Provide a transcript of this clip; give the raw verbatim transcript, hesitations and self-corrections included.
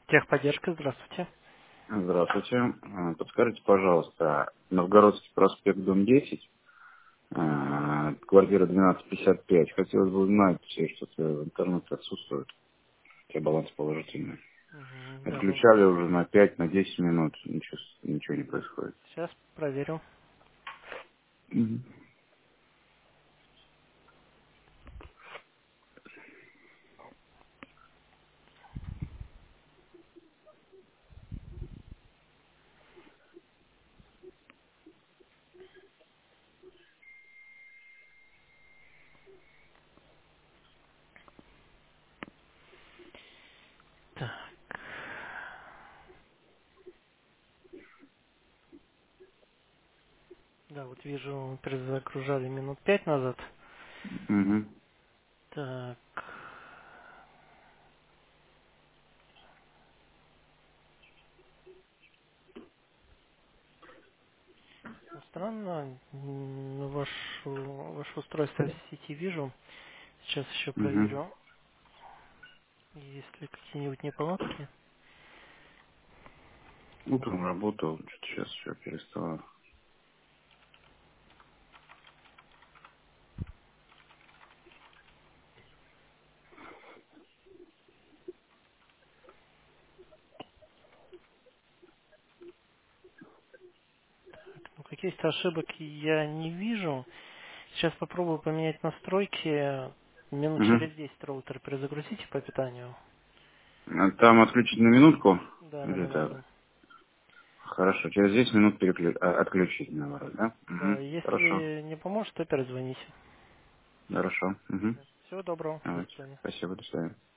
Техподдержка, здравствуйте. Здравствуйте. Э, Подскажите, пожалуйста, Новгородский проспект, дом десять, э, квартира двенадцать пятьдесят пять. Хотелось бы узнать, э, что-то в интернете отсутствует, хотя баланс положительный. Мгм, Да, вы- Отключали уже на пять, на десять минут, ничего, с- ничего не происходит. сейчас проверю. Мгм. Так, да, вот вижу, перезагружали минут пять назад. Мгм. Так, ну, странно, м, вашу, ваше устройство в сети вижу. Сейчас еще Мгм. проверю, есть ли какие-нибудь неполадки. Утром работал, что-то сейчас все перестало. Ну, каких-то ошибок я не вижу. Сейчас попробую поменять настройки. Минут Мгм. через десять роутер перезагрузите по питанию. А там отключить на минутку? Да, на Или это... минуту. Хорошо, через десять минут переклю... а, отключить, наоборот, да? Да, Мгм. Хорошо. если не поможет, то перезвоните. Хорошо. Мгм. Всего доброго. До Давайте. свидания. Спасибо, до свидания.